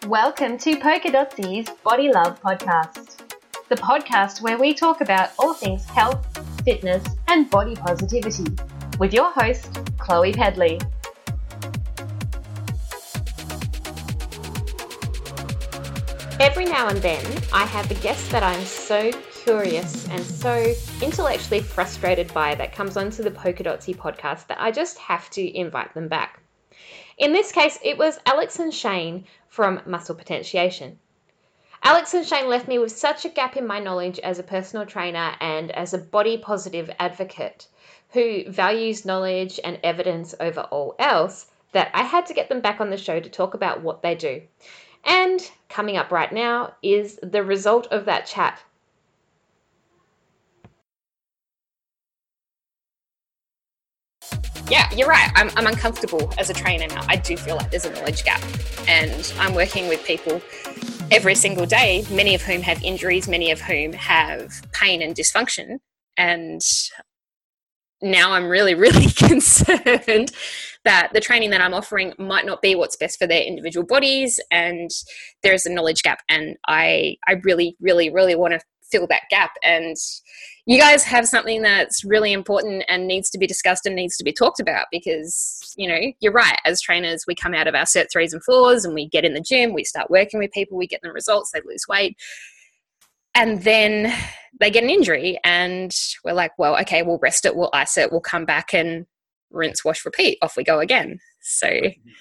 Welcome to Polka.c's Body Love Podcast, the podcast where we talk about all things health, fitness, and body positivity, with your host, Chloe Pedley. Every now and then, I have a guest that I'm so curious and so intellectually frustrated by that comes onto the Polka.c podcast that I just have to invite them back. In this case, it was Alex and Shane from Muscle Potentiation. Alex and Shane left me with such a gap in my knowledge as a personal trainer and as a body positive advocate who values knowledge and evidence over all else that I had to get them back on the show to talk about what they do. And coming up right now is the result of that chat. Yeah, you're right. I'm uncomfortable as a trainer now. I do feel like there's a knowledge gap, and I'm working with people every single day, many of whom have injuries, many of whom have pain and dysfunction. And now I'm really, really concerned that the training that I'm offering might not be what's best for their individual bodies, and there's a knowledge gap. And I really, really, really want to fill that gap. And you guys have something that's really important and needs to be discussed and needs to be talked about because, you know, you're right. As trainers, we come out of our Cert 3s and 4s and we get in the gym, we start working with people, we get them results, they lose weight. And then they get an injury and we're like, well, okay, we'll rest it, we'll ice it, we'll come back and rinse, wash, repeat. Off we go again. So.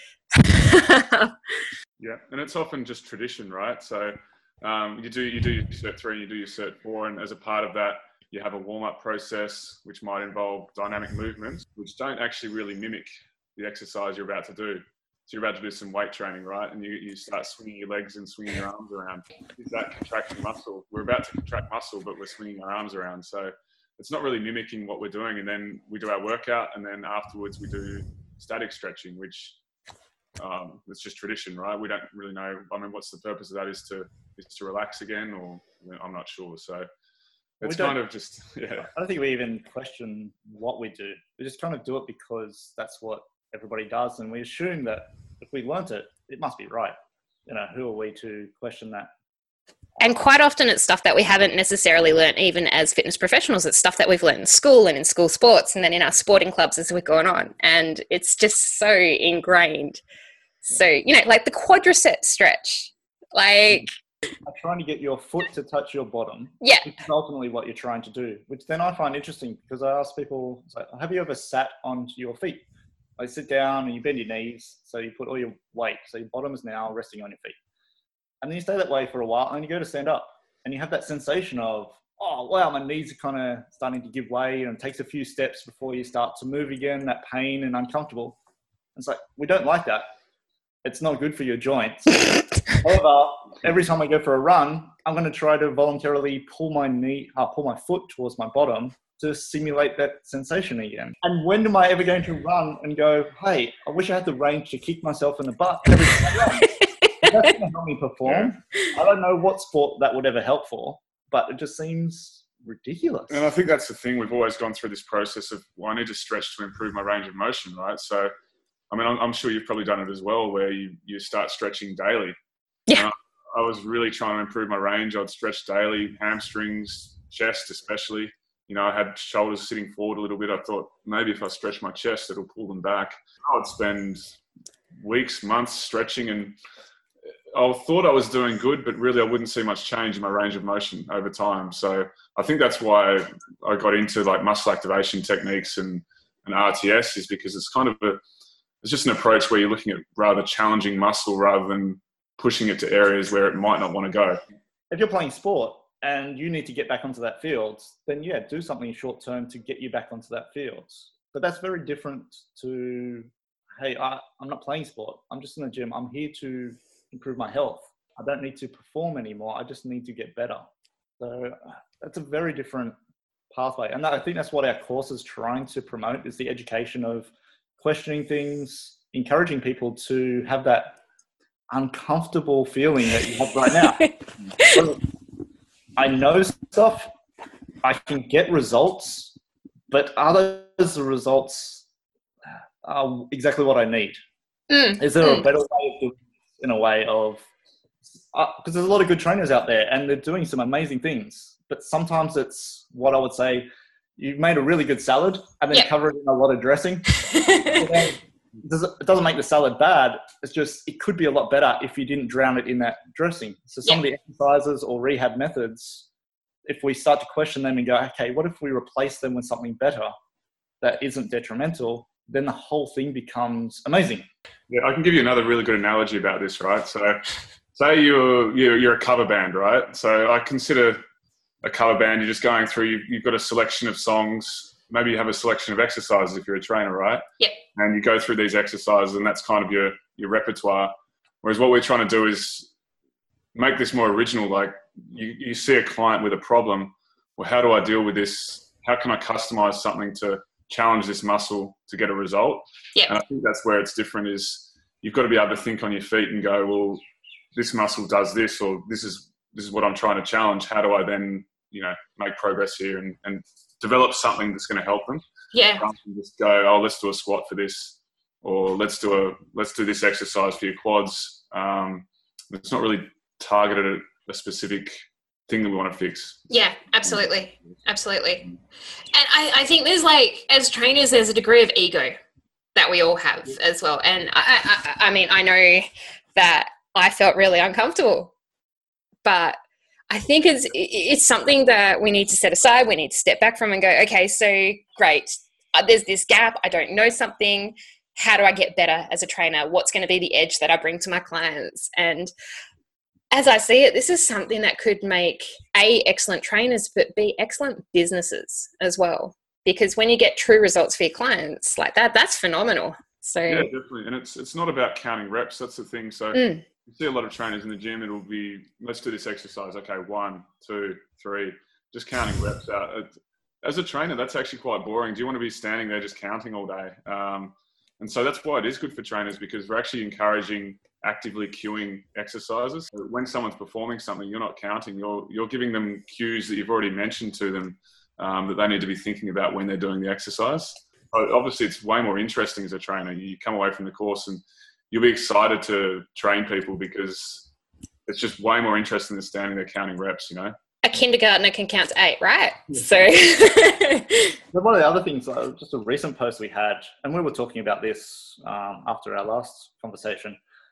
Yeah, and it's often just tradition, right? So you do your Cert 3 and you do your Cert 4, and as a part of that, you have a warm-up process, which might involve dynamic movements, which don't actually really mimic the exercise you're about to do. So you're about to do some weight training, right? And you start swinging your legs and swinging your arms around. Is that contracting muscle? We're about to contract muscle, but we're swinging our arms around. So it's not really mimicking what we're doing. And then we do our workout, and then afterwards we do static stretching, which it's just tradition, right? We don't really know. I mean, what's the purpose of that? Is to relax again, or I'm not sure. So it's kind of just, yeah. I don't think we even question what we do. We just kind of do it because that's what everybody does. And we assume that if we learnt it, it must be right. You know, who are we to question that? And quite often it's stuff that we haven't necessarily learnt even as fitness professionals. It's stuff that we've learned in school and in school sports and then in our sporting clubs as we're going on. And it's just so ingrained. So, you know, like the quadricep stretch, like... trying to get your foot to touch your bottom. Yeah. Which is ultimately what you're trying to do, which then I find interesting because I ask people, have you ever sat onto your feet? Like sit down and you bend your knees. So you put all your weight. So your bottom is now resting on your feet. And then you stay that way for a while and you go to stand up and you have that sensation of, oh, wow, my knees are kind of starting to give way, and it takes a few steps before you start to move again, that pain and uncomfortable. It's like, we don't like that. It's not good for your joints. However, every time I go for a run, I'm going to try to voluntarily pull my foot towards my bottom to simulate that sensation again. And when am I ever going to run and go, hey, I wish I had the range to kick myself in the butt every time I run? That's going to help me perform. I don't know what sport that would ever help for, but it just seems ridiculous. And I think that's the thing. We've always gone through this process of, well, I need to stretch to improve my range of motion, right? So, I mean, I'm sure you've probably done it as well, where you start stretching daily. Yeah. I was really trying to improve my range. I'd stretch daily, hamstrings, chest especially. You know, I had shoulders sitting forward a little bit. I thought maybe if I stretch my chest, it'll pull them back. I would spend weeks, months stretching, and I thought I was doing good, but really I wouldn't see much change in my range of motion over time. So I think that's why I got into like muscle activation techniques and RTS, is because it's kind of it's just an approach where you're looking at rather challenging muscle rather than pushing it to areas where it might not want to go. If you're playing sport and you need to get back onto that field, then yeah, do something short term to get you back onto that field. But that's very different to, hey, I'm not playing sport. I'm just in the gym. I'm here to improve my health. I don't need to perform anymore. I just need to get better. So that's a very different pathway. And I think that's what our course is trying to promote, is the education of questioning things, encouraging people to have that uncomfortable feeling that you have right now. So I know stuff, I can get results, but are those the results exactly what I need? Is there a better way of doing it, in a way of because there's a lot of good trainers out there and they're doing some amazing things, but sometimes it's what I would say, you've made a really good salad and then cover it in a lot of dressing. It doesn't make the salad bad. It's just, it could be a lot better if you didn't drown it in that dressing. So some of the exercises or rehab methods, if we start to question them and go, okay, what if we replace them with something better that isn't detrimental, then the whole thing becomes amazing. Yeah, I can give you another really good analogy about this, right? So say you're a cover band, right? So I consider a cover band, you're just going through, you've got a selection of songs, maybe you have a selection of exercises if you're a trainer, right? Yep. And you go through these exercises and that's kind of your repertoire. Whereas what we're trying to do is make this more original. Like you see a client with a problem, well, how do I deal with this? How can I customize something to challenge this muscle to get a result? Yeah. And I think that's where it's different, is you've got to be able to think on your feet and go, well, this muscle does this, or this is what I'm trying to challenge. How do I then, make progress here and develop something that's going to help them? Yeah. Rather than just go, oh, let's do a squat for this, or let's do this exercise for your quads. It's not really targeted at a specific thing that we want to fix. Yeah, absolutely. Absolutely. And I think there's as trainers, there's a degree of ego that we all have as well. And I mean, I know that I felt really uncomfortable, but I think it's something that we need to set aside. We need to step back from and go, okay, so great. There's this gap. I don't know something. How do I get better as a trainer? What's going to be the edge that I bring to my clients? And as I see it, this is something that could make A, excellent trainers, but B, excellent businesses as well. Because when you get true results for your clients like that, that's phenomenal. So yeah, definitely. And it's not about counting reps. That's the thing. So you see a lot of trainers in the gym, it'll be, let's do this exercise. Okay, 1, 2, 3, just counting reps out. As a trainer, that's actually quite boring. Do you want to be standing there just counting all day? And so that's why it is good for trainers, because we're actually encouraging actively cueing exercises. So when someone's performing something, you're not counting, you're giving them cues that you've already mentioned to them that they need to be thinking about when they're doing the exercise. So obviously, it's way more interesting as a trainer. You come away from the course and you'll be excited to train people because it's just way more interesting than standing there counting reps, A kindergartner can count to 8, right? Yeah. So one of the other things, just a recent post we had, and we were talking about this after our last conversation,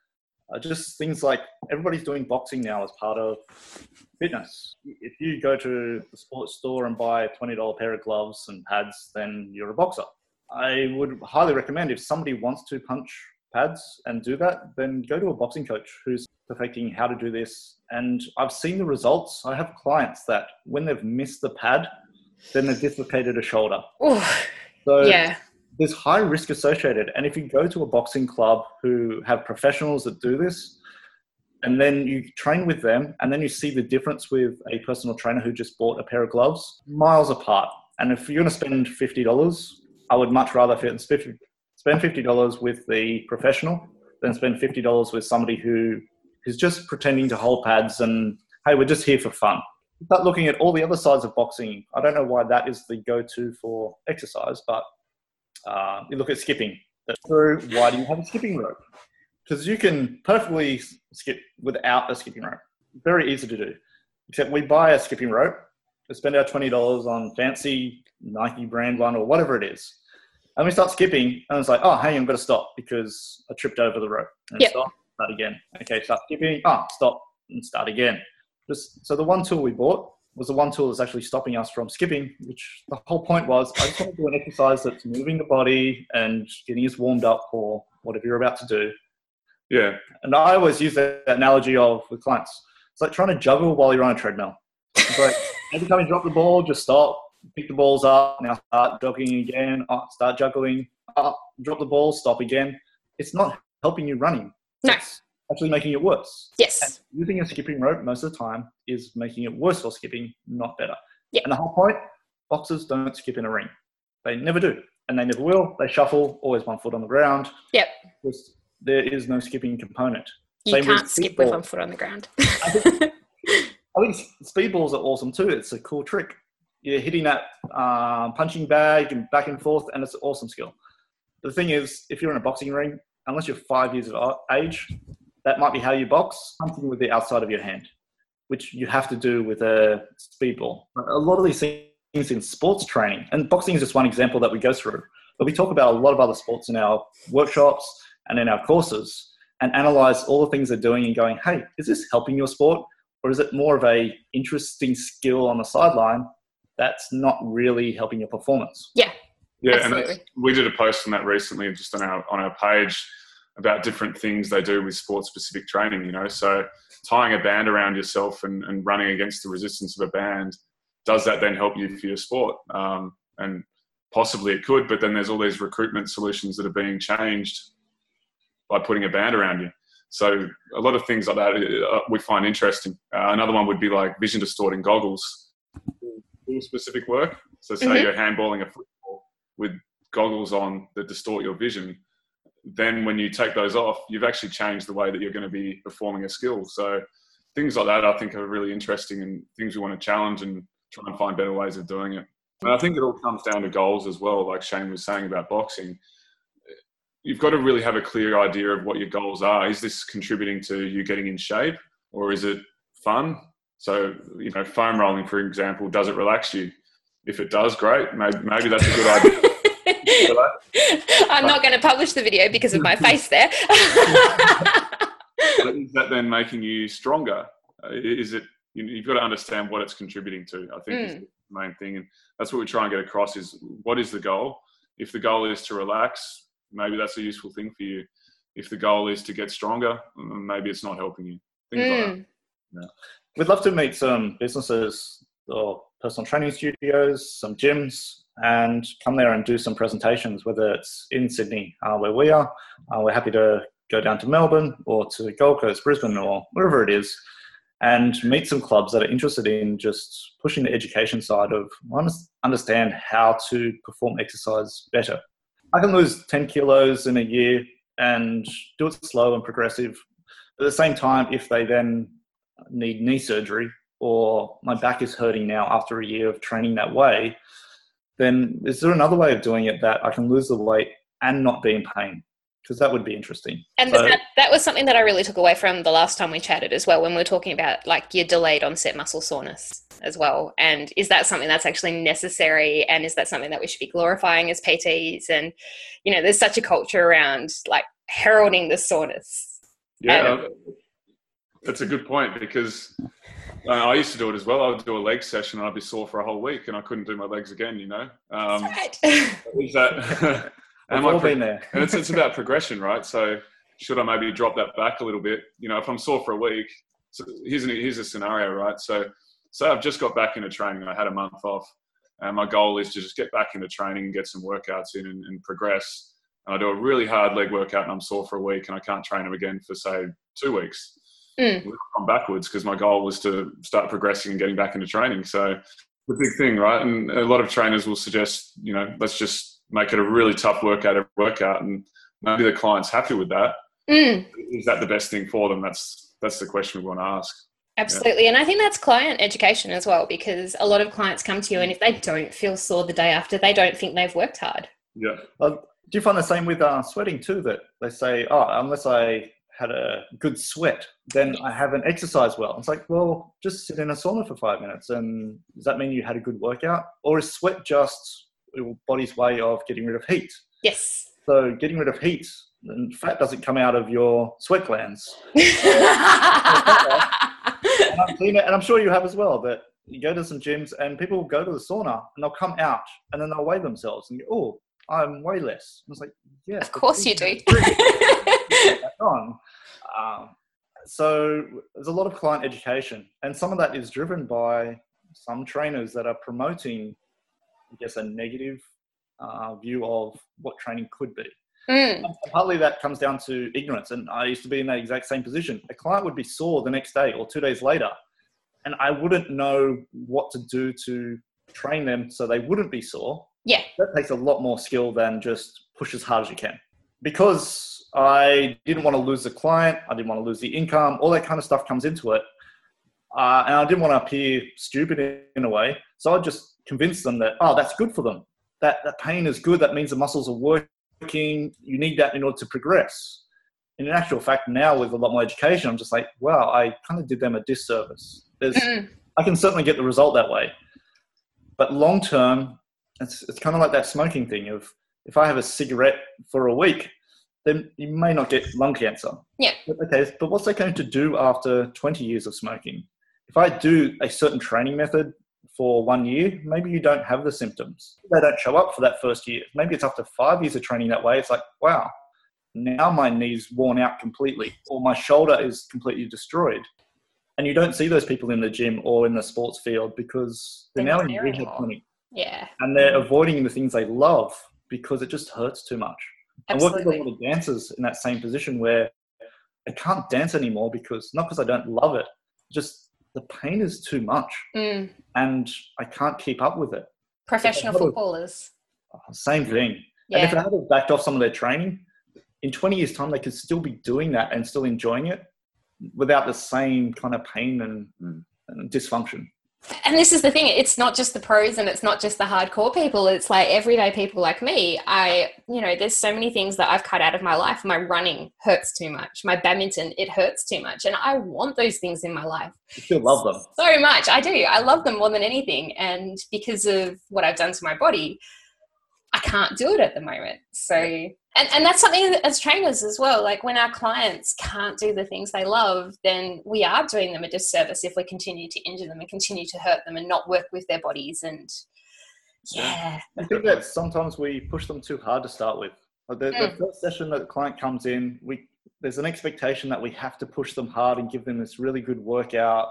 just things like everybody's doing boxing now as part of fitness. If you go to the sports store and buy a $20 pair of gloves and pads, then you're a boxer. I would highly recommend, if somebody wants to punch pads and do that, then go to a boxing coach who's perfecting how to do this. And I've seen the results. I have clients that when they've missed the pad, then they've dislocated a shoulder. Ooh, so yeah. There's high risk associated. And if you go to a boxing club who have professionals that do this, and then you train with them, and then you see the difference with a personal trainer who just bought a pair of gloves, miles apart. And if you're going to spend $50, I would much rather spend $50 with the professional than spend $50 with somebody who is just pretending to hold pads and, hey, we're just here for fun. Start looking at all the other sides of boxing. I don't know why that is the go-to for exercise, but you look at skipping. So why do you have a skipping rope? Because you can perfectly skip without a skipping rope. Very easy to do. Except we buy a skipping rope, we spend our $20 on fancy Nike brand one or whatever it is. And we start skipping and it's like, oh, hey, I'm going to stop because I tripped over the rope. And stop, start again. Okay, start skipping. Stop and start again. So the one tool we bought was the one tool that's actually stopping us from skipping, which the whole point was, I just want to do an exercise that's moving the body and getting us warmed up for whatever you're about to do. Yeah. And I always use that analogy with clients. It's like trying to juggle while you're on a treadmill. It's like every time you drop the ball, just stop, pick the balls up, now start jogging again, start juggling, drop the ball, stop again. It's not helping you running. No. It's actually making it worse. Yes. And using a skipping rope most of the time is making it worse for skipping, not better. Yep. And the whole point, boxers don't skip in a ring. They never do. And they never will. They shuffle, always one foot on the ground. Yep. There is no skipping component. You can't skip with one foot on the ground. I think speedballs are awesome too. It's a cool trick. You're hitting that punching bag and back and forth, and it's an awesome skill. The thing is, if you're in a boxing ring, unless you're 5 years of age, that might be how you box, something with the outside of your hand, which you have to do with a speed ball. A lot of these things in sports training, and boxing is just one example that we go through, but we talk about a lot of other sports in our workshops and in our courses, and analyze all the things they're doing and going, hey, is this helping your sport? Or is it more of a interesting skill on the sideline that's not really helping your performance? Yeah. Yeah, absolutely. and we did a post on that recently just on our page about different things they do with sport-specific training, So tying a band around yourself and running against the resistance of a band, does that then help you for your sport? And possibly it could, but then there's all these recruitment solutions that are being changed by putting a band around you. So a lot of things like that we find interesting. Another one would be like vision distorting goggles, do specific work. So say you're handballing a football with goggles on that distort your vision. Then when you take those off, you've actually changed the way that you're going to be performing a skill. So things like that I think are really interesting and things we want to challenge and try and find better ways of doing it. And I think it all comes down to goals as well, like Shane was saying about boxing. You've got to really have a clear idea of what your goals are. Is this contributing to you getting in shape, or is it fun? So, foam rolling, for example, does it relax you? If it does, great. Maybe that's a good idea. I'm not going to publish the video because of my face there. But is that then making you stronger? Is it? You've got to understand what it's contributing to. I think is the main thing, and that's what we try and get across: is what is the goal? If the goal is to relax, maybe that's a useful thing for you. If the goal is to get stronger, maybe it's not helping you. Things like that. Yeah. We'd love to meet some businesses or personal training studios, some gyms, and come there and do some presentations, whether it's in Sydney, where we are. We're happy to go down to Melbourne or to Gold Coast, Brisbane, or wherever it is, and meet some clubs that are interested in just pushing the education side of understand how to perform exercise better. I can lose 10 kilos in a year and do it slow and progressive. At the same time, if they then need knee surgery or my back is hurting now after a year of training that way, then is there another way of doing it that I can lose the weight and not be in pain? Because that would be interesting. And that was something that I really took away from the last time we chatted as well, when we were talking about like your delayed onset muscle soreness as well. And is that something that's actually necessary? And is that something that we should be glorifying as PTs? And, there's such a culture around like heralding the soreness. Yeah, that's a good point, because I used to do it as well. I would do a leg session and I'd be sore for a whole week and I couldn't do my legs again, That's right. Is that... We've all been there. And it's about progression, right? So should I maybe drop that back a little bit? If I'm sore for a week, so here's a scenario, right? So I've just got back into training. I had a month off, and my goal is to just get back into training and get some workouts in and progress. And I do a really hard leg workout and I'm sore for a week and I can't train them again for, say, 2 weeks. I'm backwards because my goal was to start progressing and getting back into training. So the big thing, right? And a lot of trainers will suggest, let's just make it a really tough workout, and maybe the client's happy with that. Is that the best thing for them? That's the question we want to ask. Absolutely. Yeah. And I think that's client education as well, because a lot of clients come to you and if they don't feel sore the day after, they don't think they've worked hard. Yeah. Do you find the same with sweating too, that they say, unless I had a good sweat, then I haven't exercised well? It's like, well, just sit in a sauna for 5 minutes. And does that mean you had a good workout? Or is sweat just your body's way of getting rid of heat? Yes. So getting rid of heat, and fat doesn't come out of your sweat glands. And I've seen it, and I'm sure you have as well, that you go to some gyms and people will go to the sauna and they'll come out and then they'll weigh themselves and go, oh, I'm way less. And it's like, yeah. Of course you do. So there's a lot of client education, and some of that is driven by some trainers that are promoting, I guess, a negative view of what training could be. And partly that comes down to ignorance, and I used to be in that exact same position. A client would be sore the next day or 2 days later, and I wouldn't know what to do to train them so they wouldn't be sore. Yeah. That takes a lot more skill than just push as hard as you can. Because I didn't want to lose the client, I didn't want to lose the income, all that kind of stuff comes into it. And I didn't want to appear stupid in a way. So I just convinced them that, that's good for them. That pain is good. That means the muscles are working. You need that in order to progress. in actual fact, now with a lot more education, I'm just like, wow, I kind of did them a disservice. I can certainly get the result that way. But long term, it's kind of like that smoking thing of, if I have a cigarette for a week, then you may not get lung cancer. Yeah. But what's that going to do after 20 years of smoking? If I do a certain training method for 1 year, maybe you don't have the symptoms. They don't show up for that first year. Maybe it's after 5 years of training that way. It's like, wow, now my knee's worn out completely, or my shoulder is completely destroyed. And you don't see those people in the gym or in the sports field because they're now in rehab clinic. Yeah. And they're avoiding the things they love because it just hurts too much. Absolutely. And working with a lot of dancers in that same position where I can't dance anymore not because I don't love it, just the pain is too much. And I can't keep up with it. Professional footballers. Same thing. Yeah. And if I had backed off some of their training, in 20 years' time, they could still be doing that and still enjoying it without the same kind of pain and dysfunction. And this is the thing, it's not just the pros and it's not just the hardcore people. It's like everyday people like me. There's so many things that I've cut out of my life. My running hurts too much. My badminton, it hurts too much. And I want those things in my life. You still love them. So much. I do. I love them more than anything. And because of what I've done to my body, I can't do it at the moment. So, and that's something that, as trainers as well, like when our clients can't do the things they love, then we are doing them a disservice if we continue to injure them and continue to hurt them and not work with their bodies. And I think that sometimes we push them too hard to start with. The first session that the client comes in, there's an expectation that we have to push them hard and give them this really good workout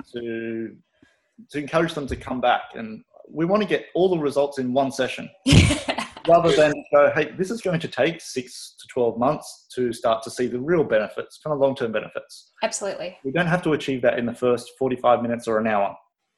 to encourage them to come back. And we want to get all the results in one session rather than go, hey, this is going to take 6 to 12 months to start to see the real benefits, kind of long-term benefits. Absolutely. We don't have to achieve that in the first 45 minutes or an hour.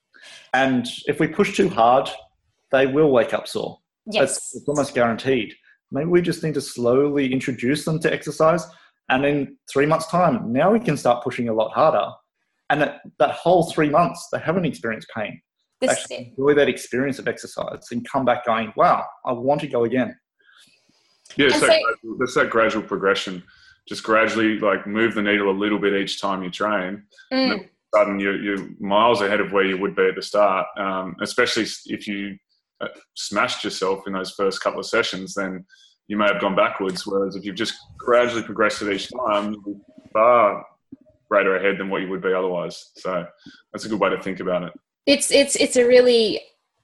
And if we push too hard, they will wake up sore. Yes. It's almost guaranteed. Maybe we just need to slowly introduce them to exercise. And in 3 months' time, now we can start pushing a lot harder. And that whole 3 months, they haven't experienced pain. Actually enjoy that experience of exercise and come back going, wow, I want to go again. Yeah, it's that gradual progression. Just gradually move the needle a little bit each time you train. And then all of a sudden you're miles ahead of where you would be at the start, especially if you smashed yourself in those first couple of sessions, then you may have gone backwards. Whereas if you've just gradually progressed it each time, you're far greater ahead than what you would be otherwise. So that's a good way to think about it. It's a really,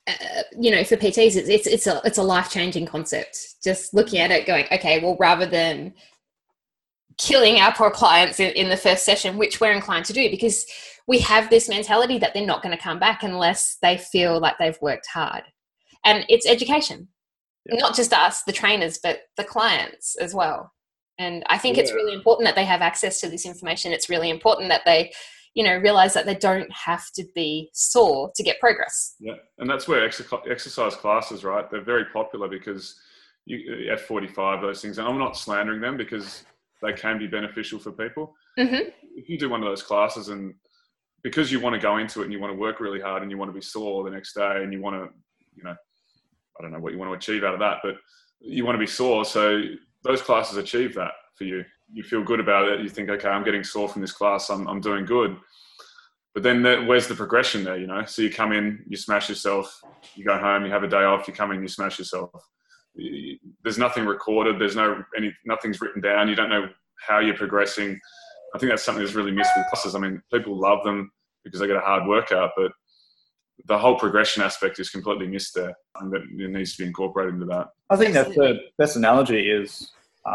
for PTs, it's a life-changing concept. Just looking at it going, okay, well, rather than killing our poor clients in the first session, which we're inclined to do, because we have this mentality that they're not going to come back unless they feel like they've worked hard. And it's education, not just us, the trainers, but the clients as well. And I think it's really important that they have access to this information. It's really important that they realize that they don't have to be sore to get progress. Yeah, and that's where exercise classes, right? They're very popular because you F45, those things, and I'm not slandering them because they can be beneficial for people. Mm-hmm. If you do one of those classes and because you want to go into it and you want to work really hard and you want to be sore the next day and you want to, I don't know what you want to achieve out of that, but you want to be sore. So those classes achieve that for you. You feel good about it. You think, okay, I'm getting sore from this class. I'm doing good. But then where's the progression there, So you come in, you smash yourself, you go home, you have a day off, you come in, you smash yourself. There's nothing recorded. Nothing's written down. You don't know how you're progressing. I think that's something that's really missed with classes. I mean, people love them because they get a hard workout, but the whole progression aspect is completely missed there. And that it needs to be incorporated into that. I think that's the best analogy is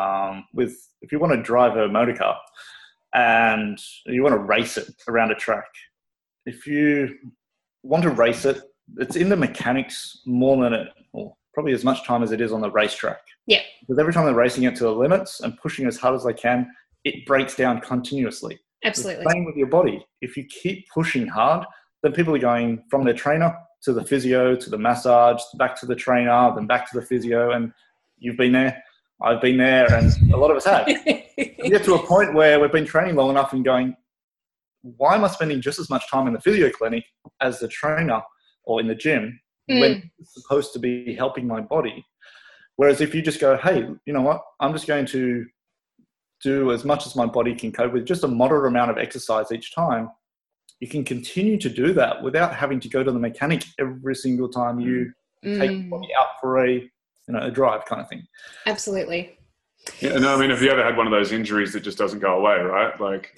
if you want to drive a motor car and you want to race it around a track, if you want to race it, it's in the mechanics more than probably as much time as it is on the racetrack. Yeah. Because every time they're racing it to the limits and pushing as hard as they can, it breaks down continuously. Absolutely. The same with your body. If you keep pushing hard, then people are going from their trainer to the physio, to the massage, back to the trainer, then back to the physio, and you've been there. I've been there, and a lot of us have. We get to a point where we've been training long enough and going, why am I spending just as much time in the physio clinic as the trainer or in the gym when it's supposed to be helping my body? Whereas if you just go, hey, you know what? I'm just going to do as much as my body can cope with, just a moderate amount of exercise each time, you can continue to do that without having to go to the mechanic every single time you take your body out for a drive kind of thing. Absolutely. Yeah, no, I mean, have you ever had one of those injuries that just doesn't go away, right? Like,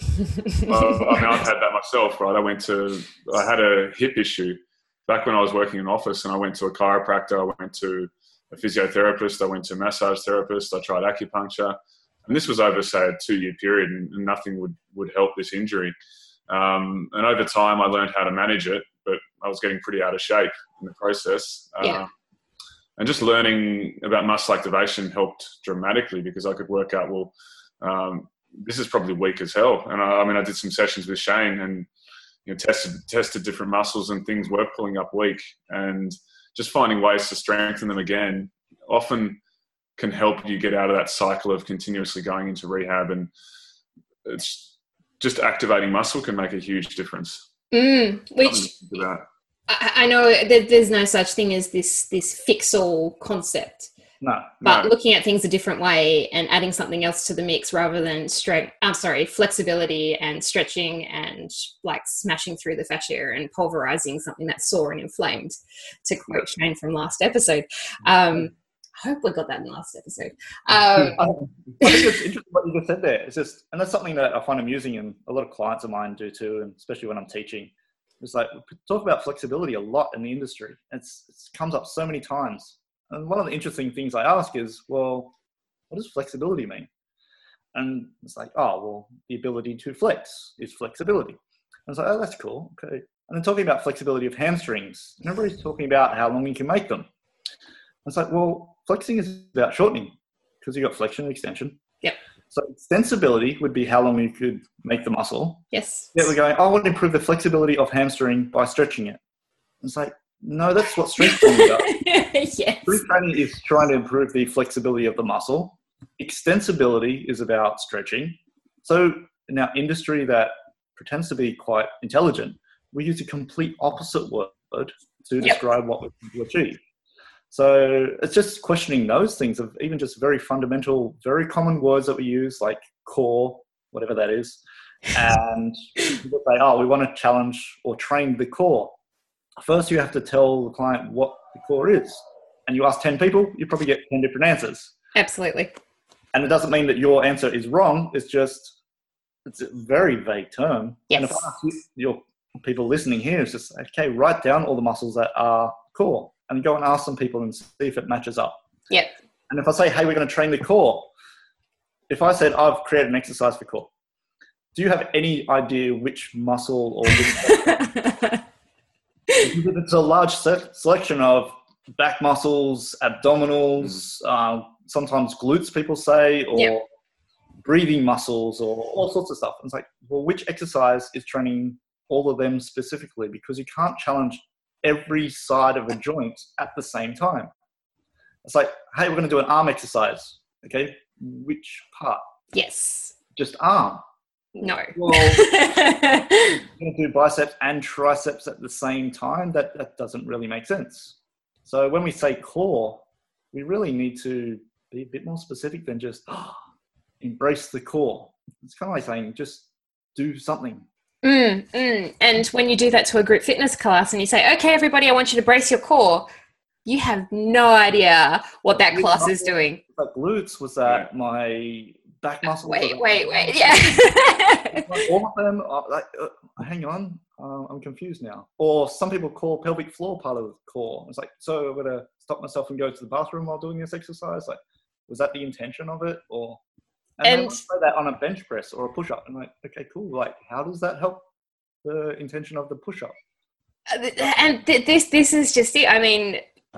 I've had that myself, right? I had a hip issue back when I was working in an office, and I went to a chiropractor, I went to a physiotherapist, I went to a massage therapist, I tried acupuncture, and this was over, say, a 2-year period, and nothing would help this injury. And over time, I learned how to manage it, but I was getting pretty out of shape in the process. And just learning about muscle activation helped dramatically, because I could work out, this is probably weak as hell. And I did some sessions with Shane and tested different muscles, and things were pulling up weak. And just finding ways to strengthen them again often can help you get out of that cycle of continuously going into rehab. And it's just activating muscle can make a huge difference. Which I know that there's no such thing as this fix-all concept. No. But looking at things a different way and adding something else to the mix rather than flexibility and stretching and like smashing through the fascia and pulverizing something that's sore and inflamed, to quote Shane from last episode. I hope we got that in the last episode. I think it's interesting what you just said there. It's just, and that's something that I find amusing, and a lot of clients of mine do too, and especially when I'm teaching. It's like, we talk about flexibility a lot in the industry. It comes up so many times. And one of the interesting things I ask is, well, what does flexibility mean? And it's like, the ability to flex is flexibility. And it's like, that's cool. Okay. And then talking about flexibility of hamstrings, everybody's talking about how long you can make them. And it's like, well, flexing is about shortening, because you've got flexion and extension. Yep. So extensibility would be how long you could make the muscle. Yes. Yeah, we're going, I want to improve the flexibility of hamstring by stretching it. It's like, no, that's what strength training does. Yes. Strength training is trying to improve the flexibility of the muscle. Extensibility is about stretching. So in our industry that pretends to be quite intelligent, we use a complete opposite word to describe what we want to achieve. So it's just questioning those things of even just very fundamental, very common words that we use, like core, whatever that is. And people say, we want to challenge or train the core. First, you have to tell the client what the core is. And you ask 10 people, you probably get 10 different answers. Absolutely. And it doesn't mean that your answer is wrong. It's a very vague term. Yes. And if I ask your people listening here, it's just, okay, write down all the muscles that are core, and go and ask some people and see if it matches up. Yep. And if I say, hey, we're going to train the core, if I said, I've created an exercise for core, do you have any idea which muscle or which it's a large selection of back muscles, abdominals, sometimes glutes, people say, or breathing muscles, or all sorts of stuff. And it's like, well, which exercise is training all of them specifically? Because you can't challenge every side of a joint at the same time. It's like, hey, we're going to do an arm exercise. Okay, which part? Yes. Just arm. No. Well, you're going to do biceps and triceps at the same time. That doesn't really make sense. So when we say core, we really need to be a bit more specific than just embrace the core. It's kind of like saying just do something. And when you do that to a group fitness class and you say, okay, everybody, I want you to brace your core, you have no idea what that class is doing. Like glutes, was that my back muscles? Wait. Yeah. All of them are hang on, I'm confused now. Or some people call pelvic floor part of the core. It's like, so I'm going to stop myself and go to the bathroom while doing this exercise? Like, was that the intention of it? Or... And they say that on a bench press or a push-up. I'm like, okay, cool. Like, how does that help the intention of the push-up? And this is just it. I mean,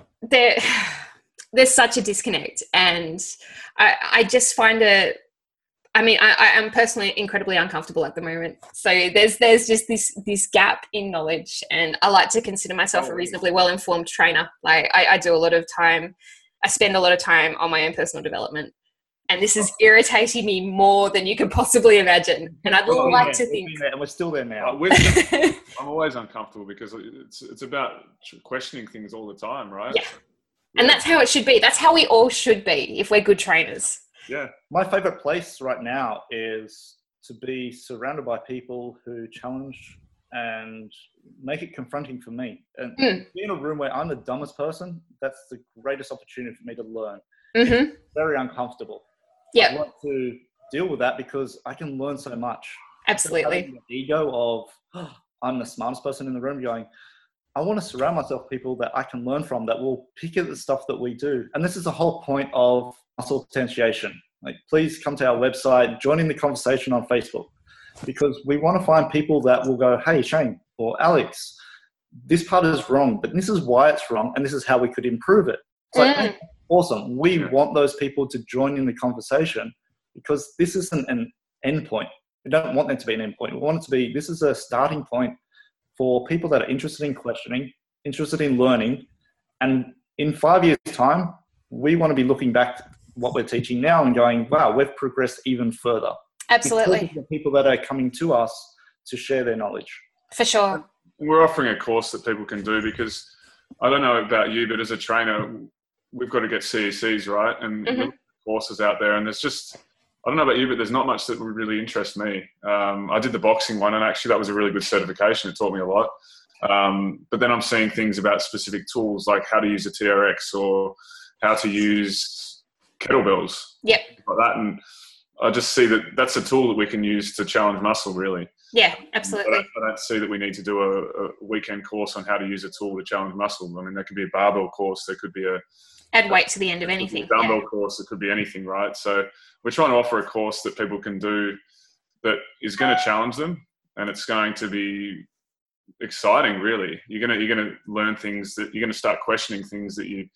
there's such a disconnect. And I just find it, I mean, I am personally incredibly uncomfortable at the moment. So there's just this gap in knowledge. And I like to consider myself a reasonably well-informed trainer. Like, I do a lot of time, I spend a lot of time on my own personal development. And this is irritating me more than you could possibly imagine. And I'd like to think... And we're still there now. I'm always uncomfortable because it's about questioning things all the time, right? Yeah. And that's how it should be. That's how we all should be if we're good trainers. Yeah. My favorite place right now is to be surrounded by people who challenge and make it confronting for me. And be in a room where I'm the dumbest person, that's the greatest opportunity for me to learn. It's very uncomfortable. Yeah. I want to deal with that because I can learn so much. Absolutely. The ego of, oh, I'm the smartest person in the room, going, I want to surround myself with people that I can learn from, that will pick at the stuff that we do. And this is the whole point of muscle potentiation. Like, please come to our website, join in the conversation on Facebook, because we want to find people that will go, hey, Shane or Alex, this part is wrong, but this is why it's wrong, and this is how we could improve it. It's like, awesome. We want those people to join in the conversation, because this isn't an end point. We don't want it to be an end point. We want it to be, this is a starting point for people that are interested in questioning, interested in learning. And in 5 years' time, we want to be looking back at what we're teaching now and going, wow, we've progressed even further. Absolutely. Because of the people that are coming to us to share their knowledge. For sure. We're offering a course that people can do, because I don't know about you, but as a trainer, we've got to get CECs, right? And courses out there, and there's just, I don't know about you, but there's not much that would really interest me. I did the boxing one, and actually that was a really good certification. It taught me a lot. But then I'm seeing things about specific tools, like how to use a TRX or how to use kettlebells. Yep. Like that. And I just see that that's a tool that we can use to challenge muscle, really. Yeah, absolutely. I don't see that we need to do a weekend course on how to use a tool to challenge muscle. I mean, there could be a barbell course. There could be add weight to the end of anything. Dumbbell course. It could be anything, right? So we're trying to offer a course that people can do that is going to challenge them, and it's going to be exciting. Really, you're going to learn things that you're going to start questioning things that you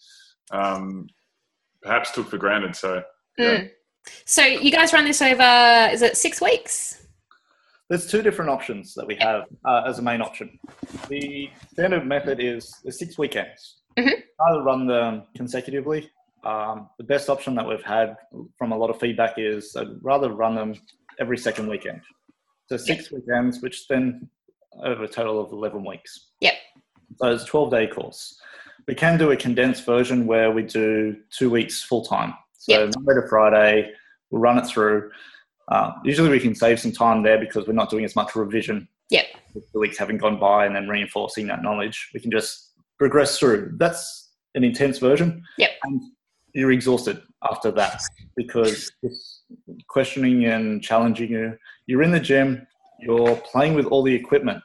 perhaps took for granted. So, yeah. So you guys run this over, is it 6 weeks? There's 2 different options that we have as a main option. The standard method is the 6 weekends. Either run them consecutively. The best option that we've had from a lot of feedback is I'd rather run them every second weekend. So 6 weekends, which then over a total of 11 weeks. Yep. So it's a 12-day course. We can do a condensed version where we do 2 weeks full-time. So Monday to Friday, we'll run it through. Usually we can save some time there because we're not doing as much revision. Yep. The weeks haven't gone by and then reinforcing that knowledge. We can just progress through. That's an intense version. Yep. And you're exhausted after that because it's questioning and challenging you. You're in the gym. You're playing with all the equipment.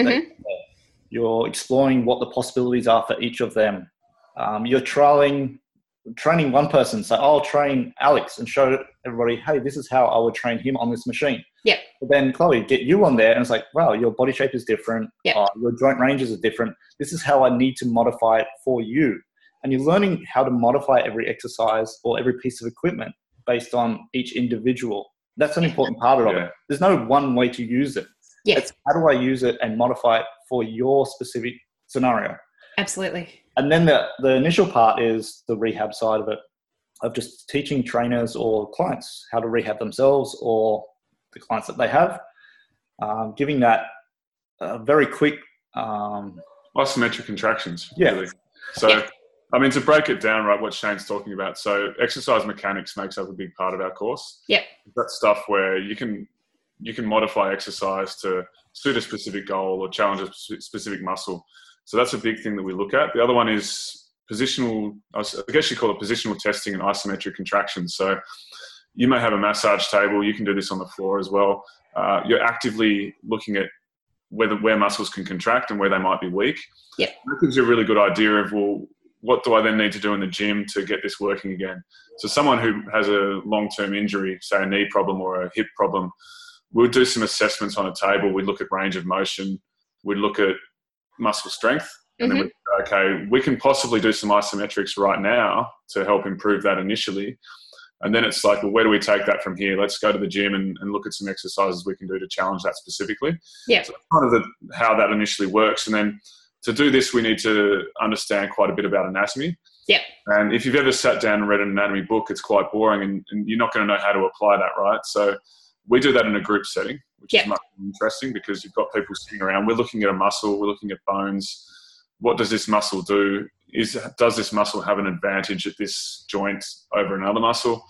You're exploring what the possibilities are for each of them. You're training one person. So I'll train Alex and show everybody, hey, this is how I would train him on this machine. Yeah. But then Chloe, get you on there and it's like, wow, your body shape is different. Yeah. Your joint ranges are different. This is how I need to modify it for you. And you're learning how to modify every exercise or every piece of equipment based on each individual. That's an important part of it. There's no one way to use it. Yeah. It's how do I use it and modify it for your specific scenario. Absolutely. And then the initial part is the rehab side of it, of just teaching trainers or clients how to rehab themselves or the clients that they have, giving that very quick... isometric contractions, yeah. really. So, I mean, to break it down, right, what Shane's talking about. So exercise mechanics makes up a big part of our course. Yep. That's stuff where you can modify exercise to suit a specific goal or challenge a specific muscle. So that's a big thing that we look at. The other one is positional, I guess you call it positional testing and isometric contractions. So you may have a massage table. You can do this on the floor as well. You're actively looking at where muscles can contract and where they might be weak. Yeah. That gives you a really good idea of, well, what do I then need to do in the gym to get this working again? So someone who has a long-term injury, say a knee problem or a hip problem, we'll do some assessments on a table. We'd look at range of motion. We'd look at muscle strength. And then we'd go, okay, we can possibly do some isometrics right now to help improve that initially. And then it's like, well, where do we take that from here? Let's go to the gym and look at some exercises we can do to challenge that specifically. Yeah. So kind of how that initially works. And then to do this, we need to understand quite a bit about anatomy. Yeah. And if you've ever sat down and read an anatomy book, it's quite boring and you're not going to know how to apply that, right? So we do that in a group setting, which is much more interesting because you've got people sitting around. We're looking at a muscle. We're looking at bones. What does this muscle do? Does this muscle have an advantage at this joint over another muscle?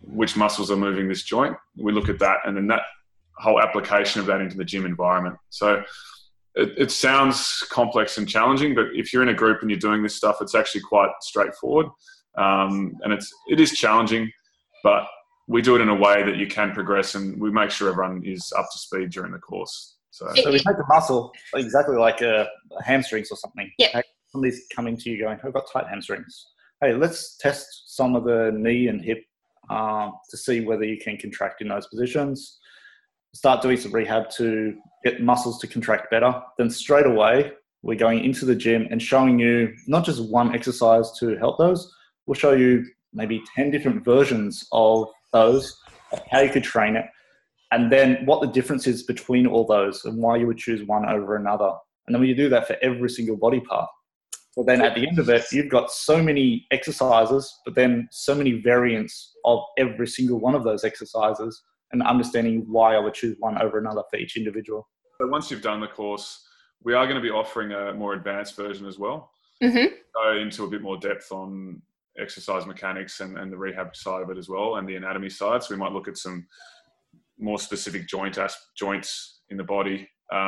which muscles are moving this joint. We look at that, and then that whole application of that into the gym environment. So it sounds complex and challenging, but if you're in a group and you're doing this stuff, it's actually quite straightforward. And it is challenging, but we do it in a way that you can progress, and we make sure everyone is up to speed during the course. So we take the muscle, exactly like hamstrings or something. Yeah. Hey, somebody's coming to you going, I've got tight hamstrings. Hey, let's test some of the knee and hip to see whether you can contract in those positions. Start doing some rehab to get muscles to contract better. Then straight away, we're going into the gym and showing you not just one exercise to help those. We'll show you maybe 10 different versions of those, how you could train it, and then what the difference is between all those and why you would choose one over another. And then when you do that for every single body part, well, then at the end of it, you've got so many exercises, but then so many variants of every single one of those exercises, and understanding why I would choose one over another for each individual. But once you've done the course, we are going to be offering a more advanced version as well. Mm-hmm. Go into a bit more depth on exercise mechanics and the rehab side of it as well, and the anatomy side. So we might look at some more specific joints in the body.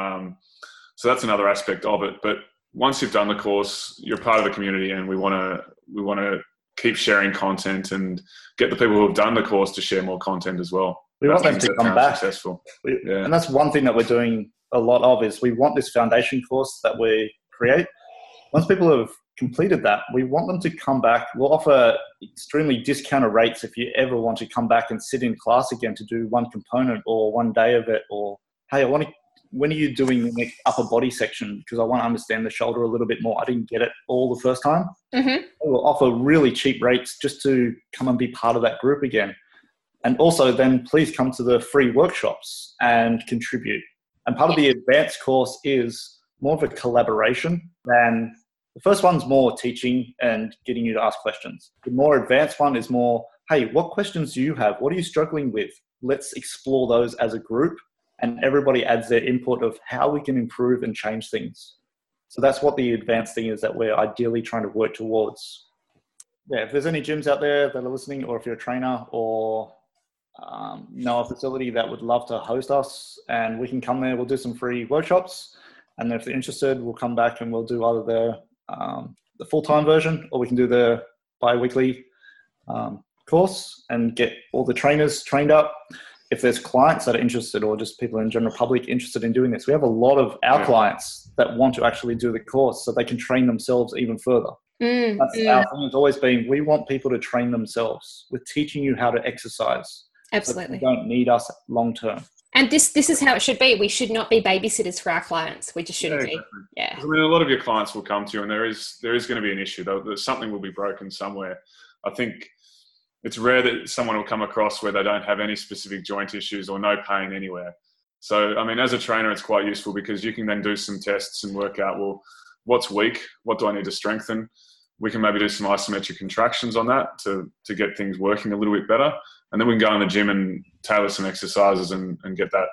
So that's another aspect of it. But once you've done the course, you're part of the community, and we want to keep sharing content and get the people who have done the course to share more content as well. We want them to come back. Successful. And that's one thing that we're doing a lot of, is we want this foundation course that we create. Once people have completed that, we want them to come back. We'll offer extremely discounted rates if you ever want to come back and sit in class again to do one component or one day of it, or, hey, when are you doing the next upper body section? Because I want to understand the shoulder a little bit more. I didn't get it all the first time. Mm-hmm. We'll offer really cheap rates just to come and be part of that group again. And also then please come to the free workshops and contribute. And part of the advanced course is more of a collaboration than the first one's more teaching and getting you to ask questions. The more advanced one is more, hey, what questions do you have? What are you struggling with? Let's explore those as a group, and everybody adds their input of how we can improve and change things. So that's what the advanced thing is that we're ideally trying to work towards. Yeah, if there's any gyms out there that are listening, or if you're a trainer or know a facility that would love to host us, and we can come there, we'll do some free workshops. And then if they're interested, we'll come back and we'll do either the full-time version, or we can do the bi-weekly course and get all the trainers trained up. If there's clients that are interested, or just people in general public interested in doing this, we have a lot of our clients that want to actually do the course so they can train themselves even further. That's our thing. It's always been, we want people to train themselves. We're teaching you how to exercise. Absolutely. So you don't need us long-term. And this is how it should be. We should not be babysitters for our clients. We just shouldn't be. Yeah. I mean, a lot of your clients will come to you, and there is going to be an issue, though. Something will be broken somewhere. I think it's rare that someone will come across where they don't have any specific joint issues or no pain anywhere. So, I mean, as a trainer, it's quite useful because you can then do some tests and work out, well, what's weak? What do I need to strengthen? We can maybe do some isometric contractions on that to get things working a little bit better. And then we can go in the gym and tailor some exercises and get that,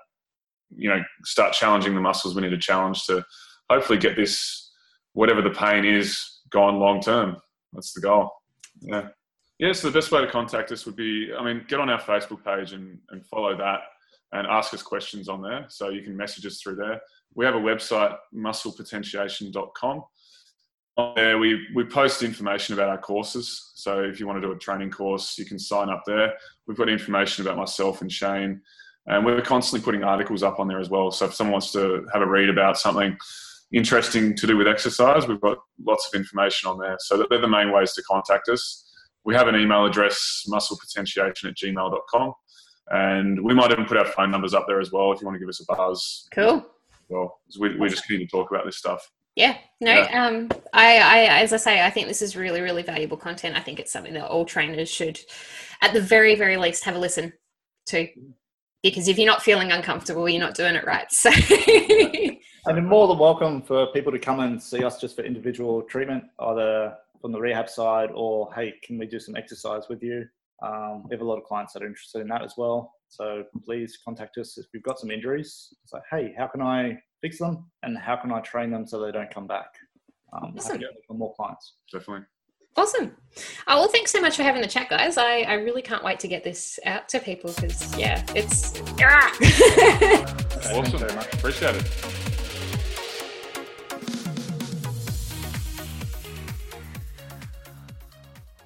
start challenging the muscles we need to challenge to hopefully get this, whatever the pain is, gone long term. That's the goal. Yeah. Yeah, so the best way to contact us would be, get on our Facebook page and follow that and ask us questions on there. So you can message us through there. We have a website, musclepotentiation.com. On there, we post information about our courses. So if you want to do a training course, you can sign up there. We've got information about myself and Shane, and we're constantly putting articles up on there as well. So if someone wants to have a read about something interesting to do with exercise, we've got lots of information on there. So they're the main ways to contact us. We have an email address, musclepotentiation@gmail.com. And we might even put our phone numbers up there as well if you want to give us a buzz. Cool. Well, we're just keen to talk about this stuff. Yeah, no, Yeah. I as I say, I think this is really, really valuable content. I think it's something that all trainers should, at the very, very least, have a listen to, because if you're not feeling uncomfortable, you're not doing it right. So, and you're more than welcome for people to come and see us just for individual treatment, either from the rehab side or, hey, can we do some exercise with you? We have a lot of clients that are interested in that as well. So please contact us if you've got some injuries. It's like, hey, how can I fix them, and how can I train them so they don't come back? Awesome. For more clients. Definitely. Awesome. Oh, well, thanks so much for having the chat, guys. I really can't wait to get this out to people because, yeah, it's... Awesome. Appreciate it.